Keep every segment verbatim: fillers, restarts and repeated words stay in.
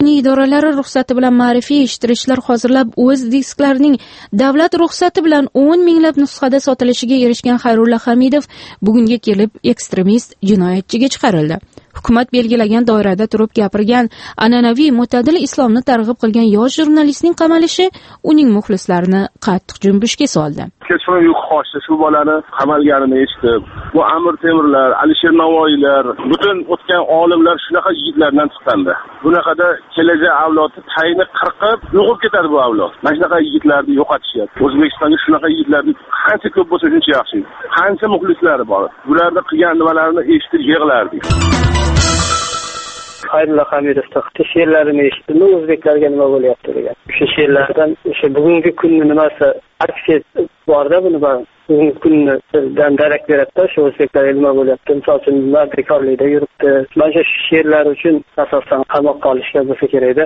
diniy idoralari ruxsati bilan ma'rifiy eshittirishlar hozirlab o'z disklarining davlat ruxsati bilan o'n minglab nusxada sotilishiga erishgan Xayrulla Hamidov bugunga kelib ekstremist jinoyatchiga chiqarildi. Hukumat belgilagan doirada turib gapirgan, an'anaviy mo'tadil islomni targ'ib qilgan yosh jurnalistning qamalishi uning muxlislarini qattiq junbushga soldi. Kechqurun uyqu qochdi, shu bolani qamalganini eshitib, bu Amir Temurlar, Alisher Navoiylar, butun o'tgan olimlar shunaqa yigitlardan chiqqanda. Bunaqada kelajak avlodni tayini qirqib, yo'qib ketadi bu avlod. Mana shunaqa yigitlarni yo'qotishyapti. O'zbekistonga shunaqa yigitlarni qancha ko'p bo'lsa shuncha yaxshi. Qancha muxlislari bor. Bularni qilgan nimalarini eshitib yig'lardik. Xayrulla Hamidovning she'rlarini eshitdim, o'zbeklarga nima bo'lyapti degan. O'sha she'rlardan o'sha bugungi kunni nimasi aks borda, buni bugungi kundan darak beradi. Shu o'zbeklarga nima bo'lyapti? Misol uchun bekorlikda yuribdi. Mana shu she'rlar uchun asosan qamoqqa olishga bo'lsa kerak-da.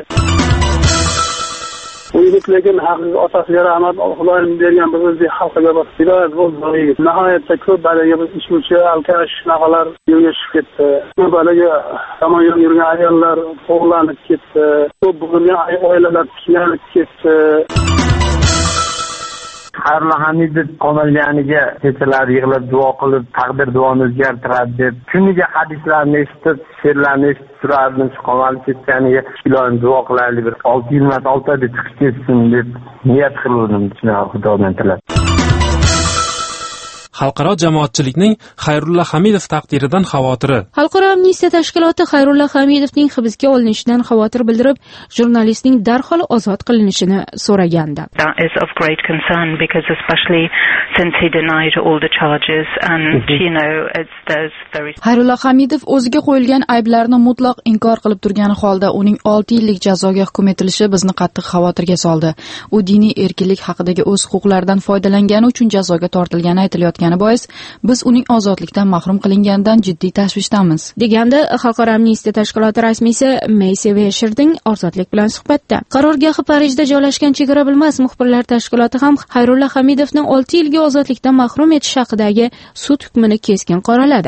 Bu yigit lekin haqiqiy otasiga rahmat, Xudoyim bergan biz o'zbek xalqiga bas hidoyat bo'ldi. Nihoyatda ko'p balaga biz ishuvchi, alkash shunaqalar yo'lga chiqib ketdi. Ko'p balaga tomon yurgan ayollar o'g'lanib ketdi. Ko'p bug'ilgan oilalar tiklanib ketdi. Xayrulla Hamidov qamalganiga kechalar yig'lab duo qilib, taqdir duoni o'zgartiradi deb kuniga hadislarni eshitib, she'rlarni eshitib turardim. Shu qamalib ketganiga ilohim duo qilaylik, bir olti yilmas olti oyda chiqib ketsin deb niyat qildim. Shunaqa Xudodan tilab. Xalqaro jamoatchilikning Xayrulla Hamidov taqdiridan xavotiri. Xalqaro amnistiya tashkiloti Xayrulla Hamidovning hibsga olinishidan xavotir bildirib, jurnalistning darhol ozod qilinishini so'ragandi. That is of great concern because especially since he denied all the charges and you know it's there's very Xayrulla Hamidov o'ziga qo'yilgan ayblarni mutlaq inkor qilib turgani holda uning olti yillik jazoga hukm etilishi bizni qattiq xavotirga soldi. U diniy erkinlik haqidagi o'z huquqlaridan foydalangani uchun jazoga tortilgani aytilayotgan bois biz uning ozodlikdan mahrum qilinganidan jiddiy tashvishdamiz, degandi Xalqaro amnistiya tashkiloti rasmiysi Meysi Vesherning ozodlik bilan suhbatda. Qarorgohi Parijda joylashgan Chegara bilmas muxbirlar tashkiloti ham Xayrulla Hamidovni olti yilga ozodlikdan mahrum etish haqidagi sud hukmini keskin qoraladi.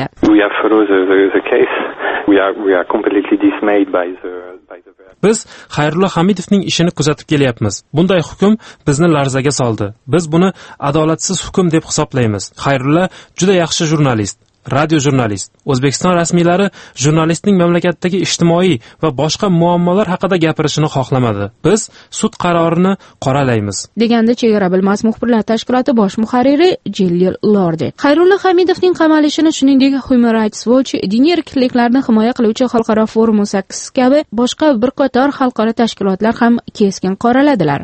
Biz Xayrulla Hamidovning ishini kuzatib kelyapmiz. Bunday hukm bizni larzaga soldi. Biz buni adolatsiz hukm deb hisoblaymiz. Xayrulla juda yaxshi jurnalist, radio jurnalist. O'zbekiston rasmiylari jurnalistning mamlakatdagi ijtimoiy va boshqa muammolar haqida gapirishini xohlamadi. Biz sud qarorini qoralaymiz, degandi Chegara bilmas muxbirlar tashkiloti bosh muharriri Jillil Lordi. Xayrulla Hamidovning qamalishini, shuningdek Human Rights Watch, diniy erkinliklarni himoya qiluvchi xalqaro forum o'n sakkiz kabi boshqa bir qator xalqaro tashkilotlar ham keskin qoraladilar.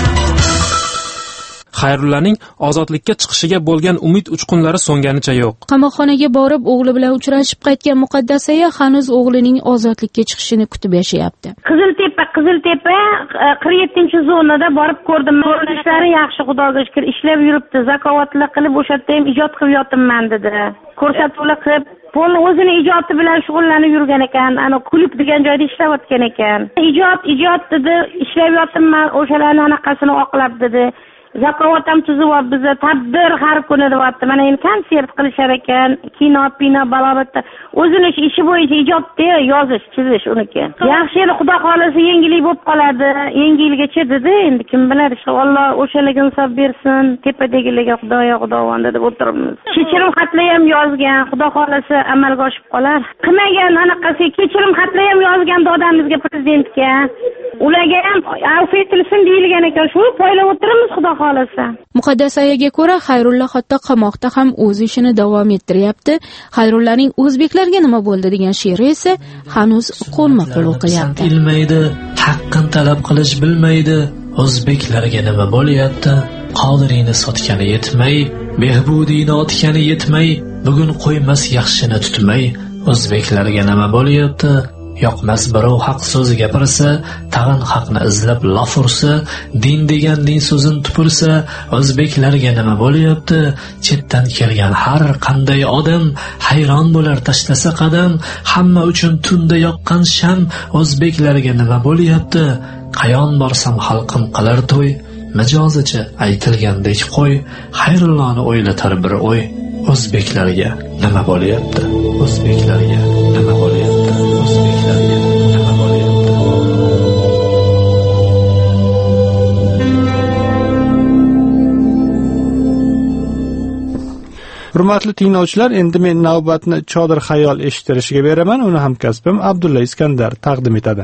Xayrullaning ozodlikka chiqishiga bo'lgan umid uchqunlari so'nganicha yo'q. Qamoqxonaga borib o'g'li bilan uchrashib qaytgan Muqaddasaya hanuz o'g'lining ozodlikka chiqishini kutib yashayapti. Qiziltepa, Qiziltepa qirq yettinchi zonada borib ko'rdim. Ishlari yaxshi, Xudoga shukr, ishlab yuribdi. Zakovatlar qilib o'sha yerda ham ijod qilib yotibman dedi. Ko'rsatuvlar qilib Pol o'zini ijodi bilan shug'ullanib yurgan ekan, ana klub degan joyda ishlayotgan ekan. Ijod, ijod dedi, ishlab yotibman, o'shalarning anaqasini oqlab dedi. Zakovat ham tuzib bizni tadbir har kuni deyapti. Mana endi konsert qilishar ekan, kino, pino, balobatda. O'zini ishi bo'yicha ijodda yozish, chizish uniki. Yaxshi edi, Xudo xolasa yengillik bo'lib qoladi. Yengilgacha dedi, endi kim biladi, Alloh o'shalarga insof bersin, tepadagilarga Xudoyo Xudovonda deb o'tiribmiz. Kechirim xatlar ham yozgan, Xudo xolasa amalga oshib qolar. Qilmagan anaqasi kechirim xatlar ham yozgan odamimizga, prezidentga. Ularga ham afv etilsin deyilgan ekan. Shu poylab o'tiramiz Xudo xolasa. Muqaddasayaga ko'ra Xayrulla hatto qamoqda ham o'z ishini davom ettiryapti. Xayrullaning o'zbeklarga nima bo'ldi degan she'ri esa hanuz qo'lma-qo'l o'qiyapti. Ilmaydi, haqqin talab qilish bilmaydi. O'zbeklarga nima bo'lyapti? Qodirini sotgani yetmay, behbudini otgani yetmay, bugun qo'ymas yaxshini tutmay. O'zbeklarga nima bo'lyapti? Yoqmas birov haq so'z gapirsa, tag'in haqni izlab laf ursa, din degan din so'zini tupursa, o'zbeklarga nima bo'lyapti? Chetdan kelgan har qanday odam hayron bo'lar tashlasa qadam, hamma uchun tunda yoqqan sham, o'zbeklarga nima bo'lyapti? Qayon borsam xalqim qilar to'y, mijozicha aytilgandek qo'y, Xayrulloni o'ylatar bir o'y. O'zbeklarga nima bo'lyapti? O'zbeklarga nima bo'lyapti? O'zbeklarga nima bo'lyapti? Hurmatli tinglovchilar, endi men navbatni Chodir xayol eshittirishiga beraman. Uni hamkasbim Abdulla Iskandar taqdim etadi.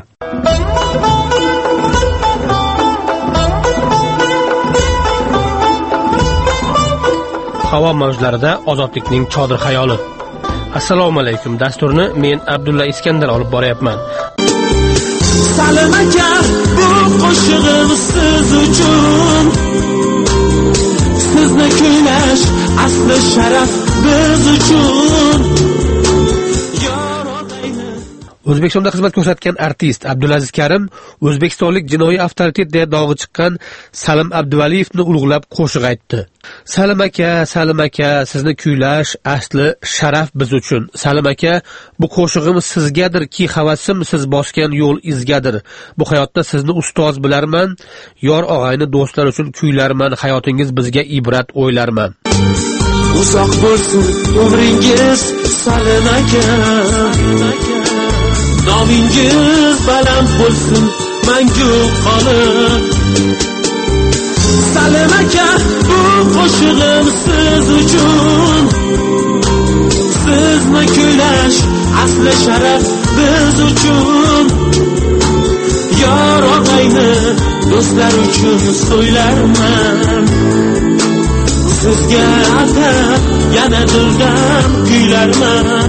Havo mavjlarida ozodlikning chodir xayoli. Assalomu alaykum. Dasturni men Abdulla Iskandar olib boryapman. Salim aka, bu qo'shig'im siz uchun. Sizni kuylash asli sharaf biz uchun. O'zbekistonda xizmat ko'rsatgan artist Abdulaziz Karim o'zbekistonlik jinoiy avtoritet deya dog'i chiqqan Salim Abduvaliyevni ulug'lab qo'shiq aytdi. Salim aka, Salim aka, sizni kuylash asli sharaf biz uchun. Salim aka, bu qo'shig'im sizgadir ki havasim siz bosgan yo'l izgadir. Bu hayotda sizni ustoz bilarman, yor og'ayni do'stlar uchun kuylarman, hayotingiz bizga ibrat o'ylarman. Uzoq bo'lsin umringiz Salim aka. Nomingiz baland bo'lsin, mangu qolib. Salim aka, bu qo'shig'im siz uchun. Sizni kuylash asli sharaf biz uchun. Yor og'ayni do'stlar uchun so'ylarman. Sizga atab yana dildan kuylarman.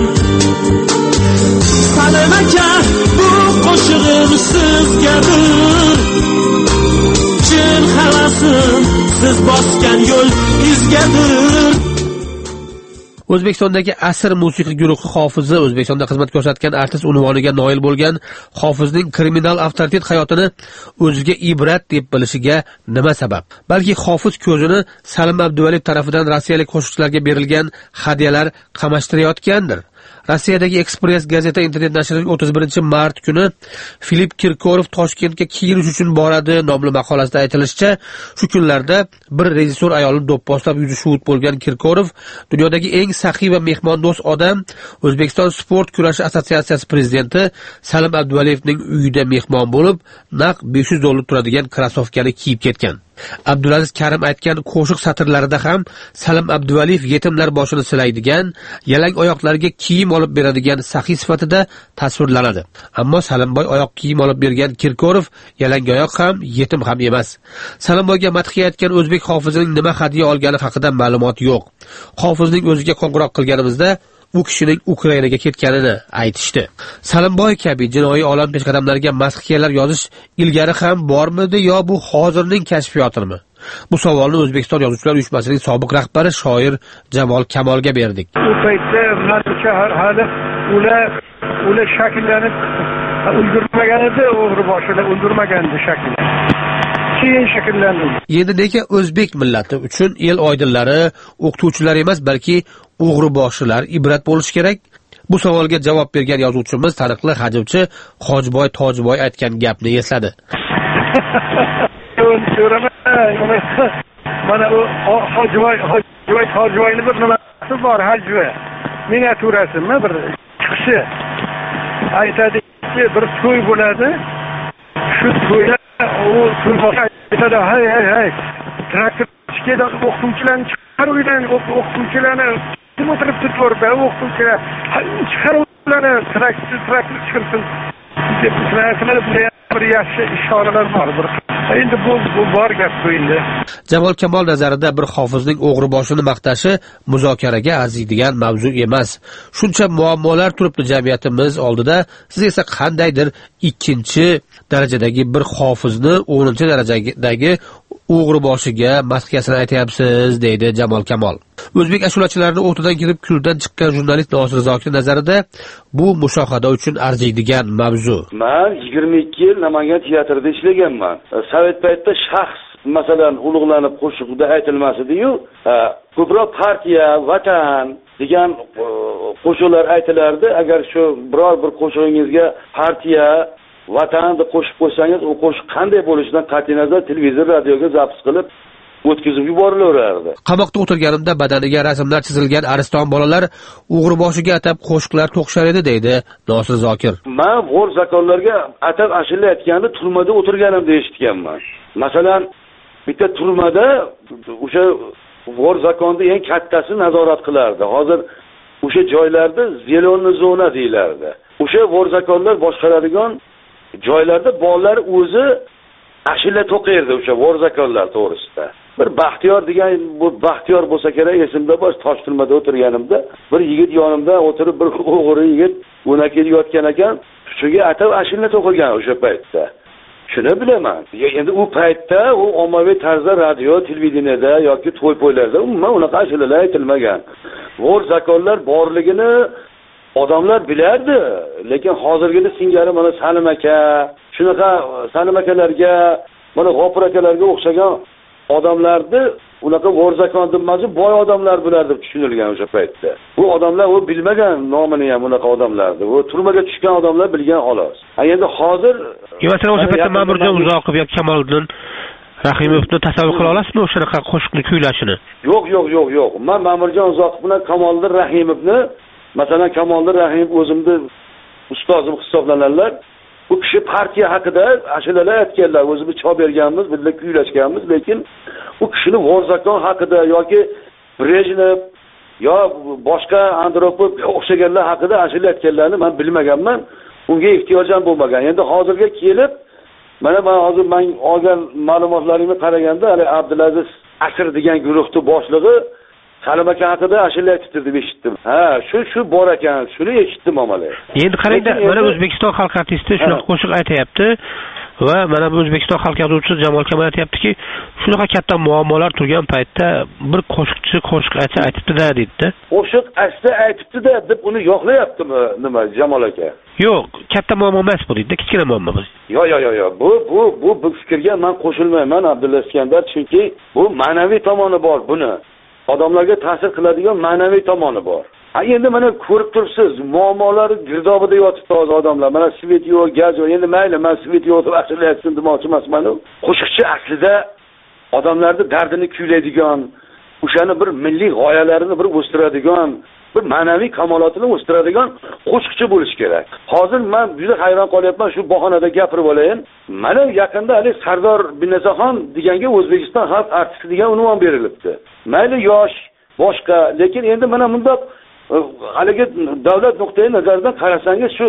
Salim aka, bu qo'shig'im sizgadir. Chin havasim siz bosgan yo'l izgadir. O'zbekistondagi asr musiqiy guruhi hofizi, O'zbekistonda xizmat ko'rsatgan artist unvoniga noil bo'lgan hofizning kriminal avtoritet hayotini o'ziga ibrat deb bilishiga nima sabab? Balki hofiz ko'zini Salim Abduvaliyev tomonidan rossiyalik qo'shiqchilarga berilgan hadyalar qamashtirayotgandir. Rossiyadagi Express gazeta internet nashrining o'ttiz birinchi mart kuni Filip Kirkorov Toshkentga kiyinish uchun boradi nomli maqolasida aytilishicha, shu kunlarda bir rejissor ayolni do'pposlab yuzi shuvut bo'lgan Kirkorov dunyodagi eng saxiy va mehmondo'st odam, O'zbekiston sport kurashi assotsiatsiyasi prezidenti Salim Abduvaliyevning uyida mehmon bo'lib, naq besh yuz dollar turadigan krossovkani kiyib ketgan. Abdulaziz Karim aytgan qo'shiq satrlarida ham Salim Abduvaliyev yetimlar boshini silaydigan, yalang oyoqlarga kiyim olib beradigan saxiy sifatida tasvirlanadi. Ammo Salimboy oyoq kiyim olib bergan Kirkorov yalang oyoq ham, yetim ham emas. Salimboyga madhiya aytgan o'zbek hofizining nima hadya olgani haqida ma'lumot yo'q. Hofizning o'ziga qo'ng'iroq qilganimizda u kishining Ukrainaga ketganini aytishdi. Salimboy kabi jinoiy olam peshqadamlariga madhiyalar yozish ilgari ham bormidi yo bu hozirning kashfiyotirmi? Bu savolni O'zbekiston Yozuvchilar uyushmasining sobiq rahbari shoir Jamol Kamolga berdik. U paytda menimcha hali ular ular shakllanib ulgurmagan edi, o'g'ri boshilar ulgurmagandi shaklan. Keyin shakllandi. Endi nega o'zbek millati uchun el oydinlari, o'qituvchilar emas, balki o'g'riboshilar ibrat bo'lishi kerak? Bu savolga javob bergan yozuvchimiz taniqli hajvchi Hojiboy Tojiboy aytgan gapni esladi. Mana u Hojiboy Hojiboy Tojiboyning bir nimasi bor, hajvi. Miniaturasimi bir chiqishi. Aytadi, bir to'y bo'ladi. Shu to'yda u to'y aytadi, hay hay hay. Traktor chiqadi, o'qituvchilarni chiqarib o'qituvchilarni kim o'tiribdi to'rda, o'qituvchilar chiqaruvchilarni traktor traktor chiqarsin deb bir yaxshi ishoralar bor. Bir endi bu bu bor gap endi. Jamol Kamol nazarida bir hofizning o'g'ri boshini maqtashi muzokaraga arziydigan mavzu emas. Shuncha muammolar turibdi jamiyatimiz oldida. Siz esa qandaydir ikkinchi darajadagi bir hofizni o'ninchi darajadagi o'g'ri boshiga madhiyasini aytyapsiz, deydi Jamol Kamol. O'zbek ashulachilarining o'rtadan kirib kuldan chiqqan jurnalist Nosir Zokir nazarida bu mushohada uchun arziydigan mavzu. Men yigirma ikki yil Namangan teatrida ishlaganman. Sovet paytida shaxs masalan ulug'lanib qo'shiqda aytilmas edi-yu, ko'proq partiya, vatan degan qo'shiqlar aytilardi. Agar shu biror bir qo'shig'ingizga partiya, vatanni qo'shib qo'ysangiz, u qo'shiq qanday bo'lishidan qat'iy nazar televizor, radioga zapis qilib o'tkazib yuborilardi. Qamoqda o'tirganimda badaniga rasmlar chizilgan ariston bolalar o'g'ri boshiga atab qo'shiqlar to'qishar edi, deydi Nosir Zokir. Men g'o'r zakonlarga atab ashula aytganda turmada o'tirganimda eshitganman. Masalan, bitta turmada o'sha vor zakonni eng kattasi nazorat qilardi. Hozir o'sha joylarda zelonni zona deyilardi. O'sha vor zakonlar boshqaradigan joylarda bolalar o'zi ashula to'qirdi o'sha vor zakonlar to'g'risida. Bir Baxtiyor degan bu Baxtiyor bo'lsa kerak, esimda bor, Toshtilmada o'tirganimda bir yigit yonimda o'tirib, bir o'g'ri yigit o'naki yotgan ekan, shunga atab ashula to'qilgan o'sha paytda. Shuni bilaman. Endi u paytda u ommaviy tarzda radio, televideniyada yoki to'y-po'ylarda umuman unaqa ashulalar aytilmagan. Vor zakonlar borligini odamlar bilardi, lekin hozirgida singari mana Salim aka, shunaqa Salim akalarga, mana G'ofur akalarga o'xshagan odamlarni unaqa vor zakon demasi boy odamlar bular deb tushunilgan o'sha paytda. Bu odamlar u bilmagan nomini ham unaqa odamlardi. U turmaga tushgan odamlar bilgan xolos. Ha endi hozir masalan o'sha paytda Ma'murjon Uzoqov yoki Kamoliddin Rahimovni tasavvur qila olasizmi o'shanaqa qo'shiqni kuylashini? Yo'q, yo'q, yo'q, yo'q. Men Ma'murjon Uzoqov bilan Kamoliddin Rahimovni, masalan Kamoliddin Rahimov o'zimni ustozim hisoblanadilar. Bu kishi partiya haqida ashulalar aytganlar, o'zimiz chop berganmiz, birga kuylashganmiz, lekin u kishini vor zakon haqida yoki Brejnev yo boshqa Andropov o'xshaganlar haqida ashula aytganlarni men bilmaganman, unga ehtiyoj ham bo'lmagan. Endi hozirga kelib, mana men hozir men olgan ma'lumotlarimga qaraganda, hali Abdulaziz Asr degan guruhning boshlig'i Salim aka haqida ashula aytdi deb eshitdim. Ha, shu shu bor ekan, shuni eshitdim amali. Endi qarangda, mana O'zbekiston xalq artisti shunaqa qo'shiq aytayapti va mana bu O'zbekiston xalq yozuvchisi Jamol Kamal aytayaptiki, shunaqa katta muammolar turgan paytda bir qo'shiqchi qo'shiq aytsa aytibdi-da deydi. Qo'shiq aytsa aytibdi-da deb uni yo'qlayaptimi nima Jamol aka? Yo'q, katta muammo emas bu deydi, kichkina muammo bu. Yo'q, yo'q, yo'q, bu bu bu bu fikrga men qo'shilmayman Abdulla Iskandar, chunki bu ma'naviy tomoni bor buni. Odamlarga ta'sir qiladigan ma'naviy tomoni bor. Ha endi mana ko'rib tursiz, muammolar girdobida yotibdi hozir odamlar. Mana svet yo'q, gaz yo'q. Endi mayli, men svet yo'q deb ashlayapman demoqchi emasman. Qo'shiqchi aslida odamlarning dardini kuylaydigan, o'shani bir milliy g'oyalarini bir o'stiradigan, bir ma'naviy kamolotini o'stiradigan qo'shiqchi bo'lish kerak. Hozir men juda hayron qolyapman, shu bahonada gapirib olayin. Mana yaqinda hali Sardor Binnasoxon deganga O'zbekiston xalq artisti degan unvon berilibdi. Mayli yosh, boshqa, lekin endi mana bundoq haligi davlat nuqtai nazaridan qarasangiz shu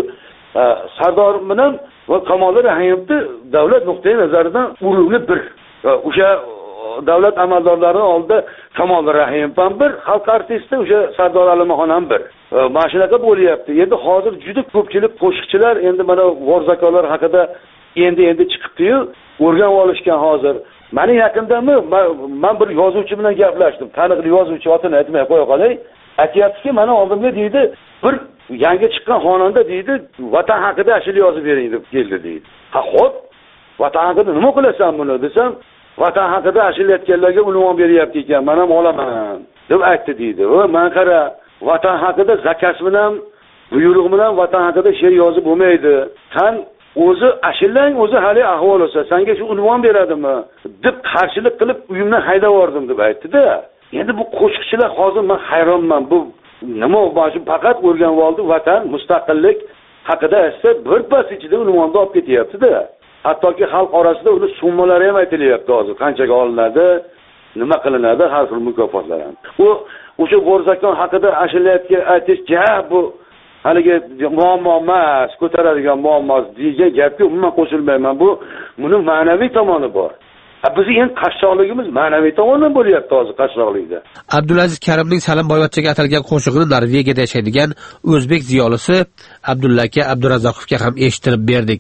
Sardor bilan va Kamoliddin Rahimovni davlat nuqtai nazaridan urug'li bir. O'sha davlat amaldorlari oldida Kamoliddin Rahimov ham bir, xalq artisti o'sha Sardor Alimaxon ham bir. Mana shunaqa bo'lyapti. Endi hozir juda ko'pchilik qo'shiqchilar endi mana vor zakonlar haqida endi endi chiqibdi-yu, o'rganib olishgan hozir. Meni yaqindami men bir yozuvchi bilan gaplashdim. Taniqli yozuvchi, otini aytmay qo'ya qolay. Aytayaptiki, mana oldimga deydi, bir yangi chiqqan xonanda deydi, vatan haqida ashula yozib bering deb keldi deydi. Ha, xo'p. Vatan haqida nima qilasan buni desam, vatan haqida ashula aytganlarga unvon beryapti ekan, men ham olaman deb aytdi deydi. Va men qara, vatan haqida zakaz bilan, buyruq bilan vatan haqida she'r yozib bo'lmaydi. Sen o'zi ashulang o'zi hali ahvol olsa, senga shu unvon beradimi deb qarshilik qilib uyimdan haydab yubordim deb aytdi-da. Endi bu qo'shiqchilar hozir men hayronman. Bu nima bo'lsa faqat o'rganib oldi, vatan, mustaqillik haqida esa bir pas ichida unvonni olib ketyapti-da. Hattoki xalq orasida uni summalari ham aytilyapti hozir. Qanchaga olinadi, nima qilinadi, har xil mukofotlar ham. U o'sha Bo'rzakon haqida ashula aytish, ja bu haligi muammo emas, ko'taradigan muammo degan gapga umuman qo'shilmayman. Bu buni ma'naviy tomoni bor. Bizning eng qashshoqligimiz ma'naviy tomondan bo'lyapti hozir qashshoqlikda. Abdulaziz Karimning Salimboyvachchaga atalgan qo'shig'ini Norvegiyada yashaydigan o'zbek ziyolisi Abdulla aka Abdurazzoqovga ham eshittirib berdik.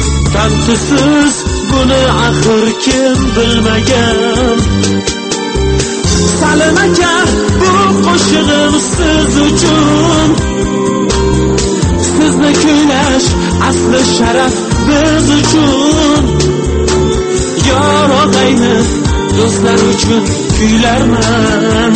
Tantisiz buni axir kim bilmagan. Salim aka, bu qo'shig'im siz uchun. Sizni kuylash asli sharaf biz uchun. Yor og'ayni do'stlar uchun kuylarman.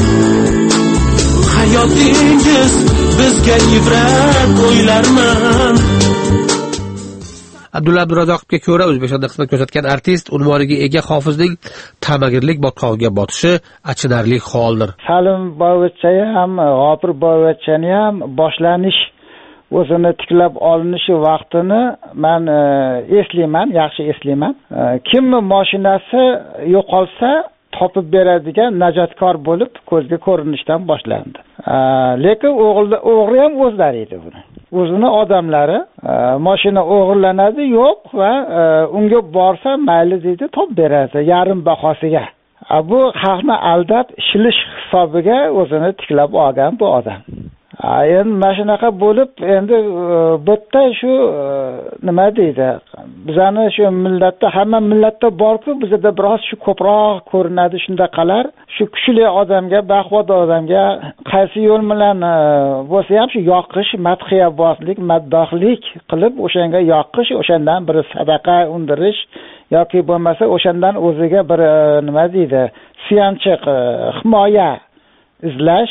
Hayotingiz bizga ibrat o'ylarman. Abdulla Abdurazzoqovga ko'ra O'zbekistonda xizmat ko'rsatgan artist unvoniga ega hofizning ta'magirlik botqog'iga botishi achinarli holdir. Salim Boyvachcha ham, G'ofur Boyvachchani ham boshlanish o'zini tiklab olinishi vaqtini men eslayman, yaxshi eslayman. Kimni mashinasi yo'qolsa topib beradigan najotkor bo'lib ko'zga ko'rinishdan boshlandi. Lekin o'g'il o'g'ri ham o'zlari edi buni. O'zini odamlari mashina o'g'irlanadi yo'q va unga borsa mayli deydi, top beradi yarim bahosiga. Bu xalqni aldab shilish hisobiga o'zini tiklab olgan bu odam. Endi mana shunaqa bo'lib, endi bitta shu nima deydi? Bizani shu millatda, hamma millatda bor-ku, bizda biroz shu ko'proq ko'rinadi shundaqalar. Shu kuchli odamga, baquvvat odamga qaysi yo'l bilan bo'lsa ham shu yoqish, madhiyabozlik, maddohlik qilib o'shanga yoqish, o'shandan bir sadaqa undirish yoki bo'lmasa o'shandan o'ziga bir nima deydi? Suyanchiq, himoya izlash,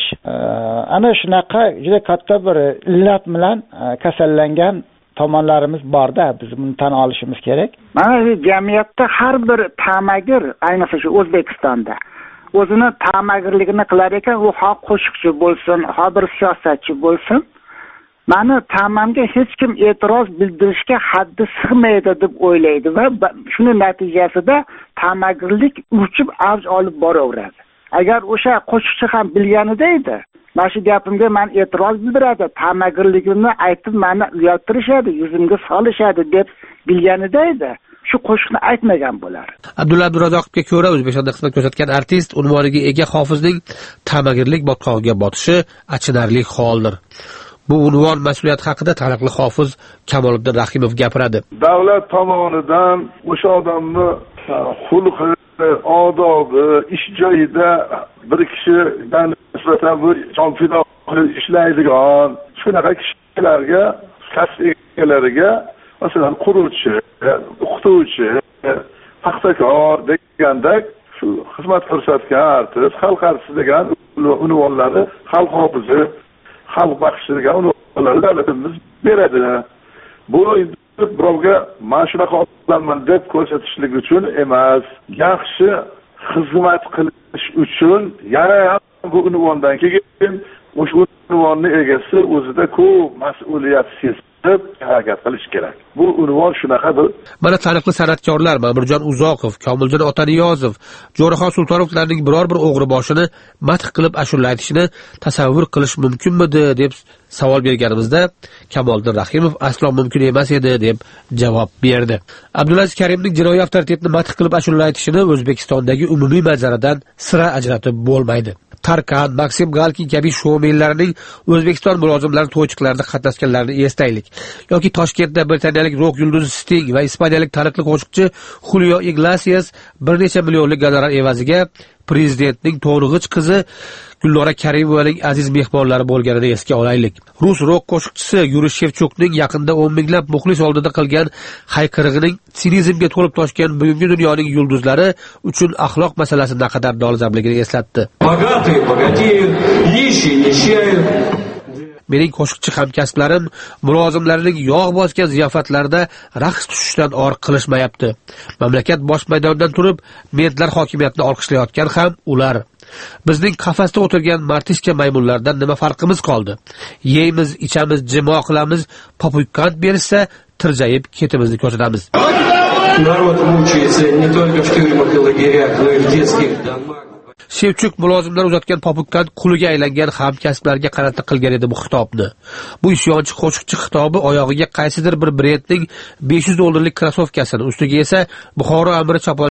ana shunaqa juda katta bir illat bilan kasallangan tomonlarimiz borda, biz buni tan olishimiz kerak. Mana shu jamiyatda har bir tamagir, ayniqsa shu O'zbekistonda o'zini tamagirligini qilar ekan, u xoh qo'shiqchi bo'lsin, xoh bir siyosatchi bo'lsin, mani tamamga hech kim e'tiroz bildirishga haddi sig'maydi deb o'ylaydi va shuni natijasida tamagirlik urchib avj olib boraveradi. Agar o'sha qo'shiqchi ham bilganida edi, mana shu gapimga men e'tiroz bildiradi, tamagirligimni aytib meni uyaltirishadi, yuzimga solishadi deb bilganida edi, shu qo'shiqni aytmagan bo'lar. Abdulla Abdurazzoqovga ko'ra, O'zbekistonda xizmat ko'rsatgan artist unvoniga ega hofizning tamagirlik botqog'iga botishi achinarli holdir. Bu unvon mas'uliyati haqida taniqli hofiz Kamoliddin Rahimov gapiradi. Davlat tomonidan o'sha odamni xulqi, odobi, ish joyida bir kishidan nisbatan bu jon fido ishlaydigan shunaqa kishilarga, kasb egalariga, masalan, quruvchi, o'qituvchi, paxtakor degandek shu xizmat ko'rsatgan artist, xalq artisti degan unvonlarni xalq hofizi, xalq baxshi degan unvonlarni davlatimiz beradi. Bu birovga mana shunaqa odamman deb ko'rsatishlik uchun emas, yaxshi xizmat qilish uchun yana ham bu unvondan keyin o'sha unvonni egasi o'zida ko'p mas'uliyat sezib harakat qilish kerak. Bu unvon shunaqadir. Mana taniqli san'atkorlar Ma'murjon Uzoqov, Komiljon Otaniyozov, Jo'raxon Sultonovlarning biror bir o'g'ri boshini madh qilib ashula aytishini tasavvur qilish mumkinmidi deb savol berganimizda Kamoliddin Rahimov aslo mumkin emas edi deb javob berdi. Abdulaziz Karimning jinoiy avtoritetni madh qilib ashula aytishini O'zbekistondagi umumiy manzaradan sira ajratib bo'lmaydi. Tarkan, Maksim Galkin kabi shoumenlarning O'zbekiston mulozimlari to'ychiqlarida qatnashganlarini eslaylik. Yoki Toshkentda britaniyalik rock yulduzi Sting va ispaniyalik taniqli qo'shiqchi Julio Iglesias bir necha millionlik gonorar evaziga prezidentning to'rg'ich qizi Gulnora Karimovaning aziz mehmonlari bo'lganini esga olaylik. Rus rock qo'shiqchisi Yuriy Shevchukning yaqinda o'n minglab muxlis oldida qilgan hayqirig'ining sinizmga to'lib toshgan bugungi dunyoning yulduzlari uchun axloq masalasi naqadar dolzarbligini eslatdi. Mening qo'shiqchi hamkasblarim mulozimlarining yog' bosgan ziyofatlarida raqs tushishdan or qilishmayapti. Mamlakat bosh maydonidan turib, mentlar hokimiyatni olqishlayotgan ham ular. Bizning qafasda o'tirgan martishka maymunlardan nima farqimiz qoldi? Yeymiz, ichamiz, jimo qilamiz, popuykant berishsa, tirjayib ketimizni ko'rsatamiz. Narod muchается не только в тюрьмах и лагерях, но и в детских домах. Shevchuk mulozimlar uzatgan popukkant quliga aylangan hamkasblarga qarata qilgan edi bu xitobni. Bu isyonchi qo'shiqchi xitobi oyog'iga qaysidir bir brendning besh yuz dollarlik krossovkasini, ustiga esa Buxoro amiri chopon